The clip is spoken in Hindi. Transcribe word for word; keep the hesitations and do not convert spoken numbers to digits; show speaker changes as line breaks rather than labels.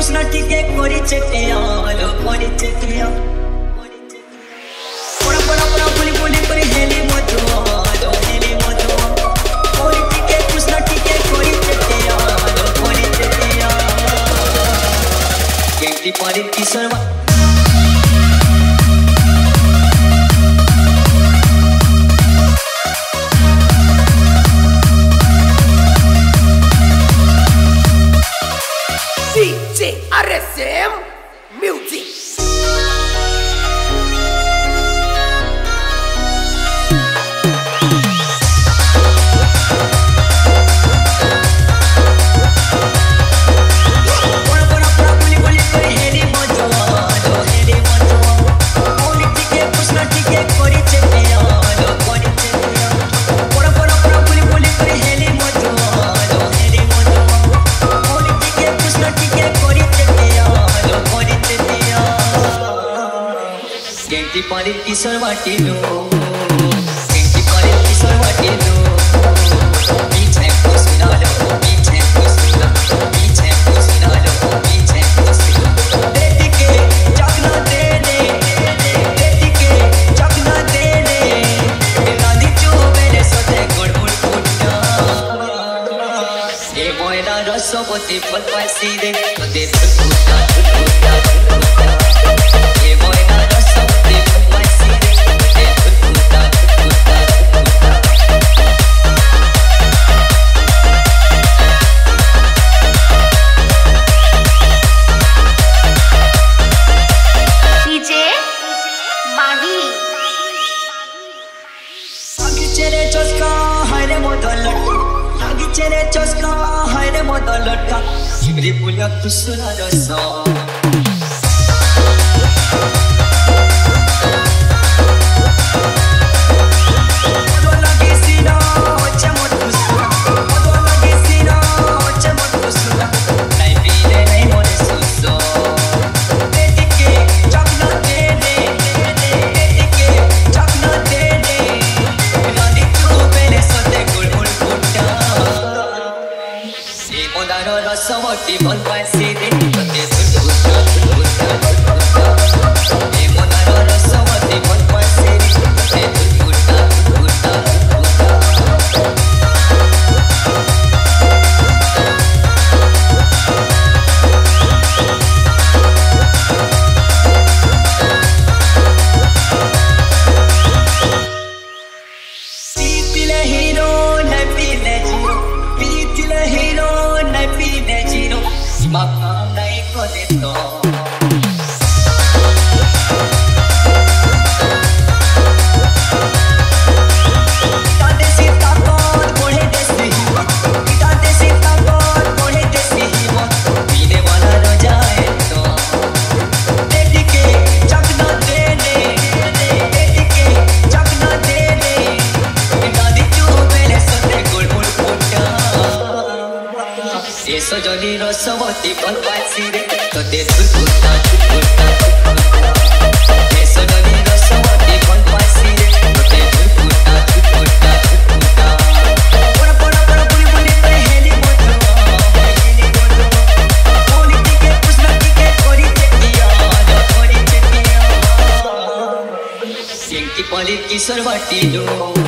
कुसना टिके कोरी चटिया लो कोरी चटिया पोड़ा पोड़ा पोड़ा पुली पुली कोरी हेली मधु लो हेली मधु कोरी टिके कुसना टिके कोरी चटिया लो कोरी चटिया केंटी पारी किसरवा
R S M Music.
केंटी पारी किसर वाटी लो केंटी पारी किसर वाटी लो पीछे को सुना लो पीछे को सुना पीछे को सुना लो पीछे को सुना देती के जगना दे दे देती के जगना दे दे गांधी चो मेरे सोते गुड़गुड़ फुटना ये मोयना रसोवती फल पासी दे तो दे फुटना फुटना ये मोयना रसोवती फल पासी दे दे फुटना फुटना
डीजे माही
आगी चेरे चस्का हाय रे मोदल लटका आगी चेरे चस्का हाय रे मोदल लटका शिवरी पुलिया तुसुना रसा रसवती फल पासी दे ते फुटना फुटना ये मोनारो रसवती फल पासी दे ते फुटना फुटना पीतिले हीरो न पीले जीरो पीतिले hero Maka naik koneto kita desi takon boleh desi himat kita desi takon boleh desi himat pine wala no jaye to dedike chakna de de dedike chakna de de gadi chubele sote gulgul putta ये सजनी रसवती फल पासी दे तो ते फुटना फुटना ये सजनी रसवती फल पासी दे तो ते फुटना फुटना पोड़ा पोड़ा पोड़ा पुली पुली पे हेली मधु हेली मधु बोली टिके कुसना टिके कोरी चटिया लो कोरी चटिया केंटी पाली किसर वाटी लो